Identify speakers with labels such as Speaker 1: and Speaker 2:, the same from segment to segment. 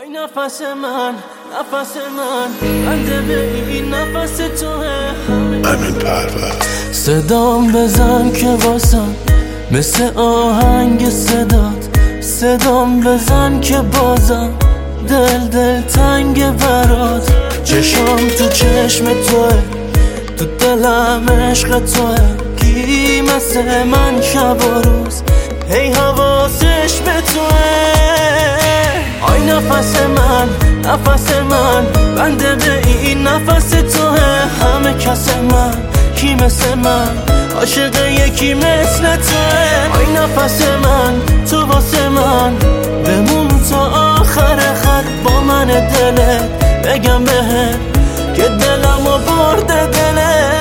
Speaker 1: آی نفس من بنده به این نفس توه.
Speaker 2: امین پرور
Speaker 1: صدام بزن که واسم مثل آهنگ صدام بزن که بازم دل تنگ برات. چشام تو چشم توه، تو دلم عشق توه. کی مثل من شب و روز هی حواسش به توه. آی نفس من بنده به این نفس توه. همه کس من کی مثل من عاشق یکی مثل توه. آی نفس من تو واسه من بمون تا آخر خط با من دلت بگم بهت که دلمو برده دلت.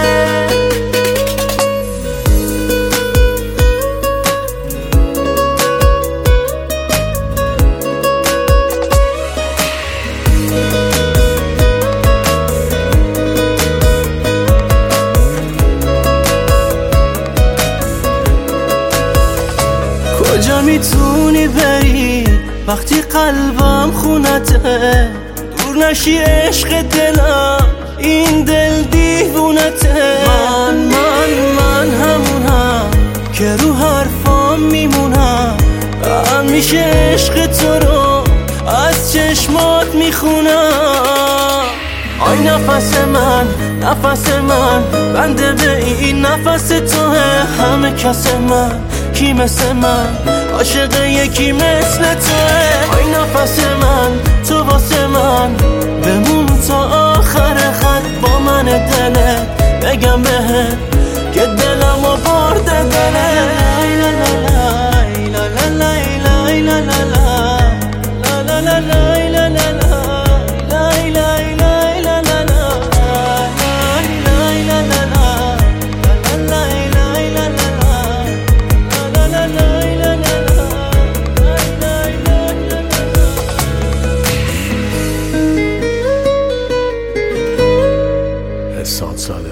Speaker 1: کجا میتونی بری وقتی قلبم خونته؟ دور نشی عشق دلم، این دل دیوونته. من همونم که رو حرفام میمونم. همیشه عشق تو رو از چشمات میخونم. آی نفس من بنده به این نفس توه. همه کس من کی مثل من عاشق یکی مثل توه. آی نفس من تو واسه من بمون تا آخر خط با من دلت بگم بهت که دلمو برده دلت.
Speaker 2: احسان صادقی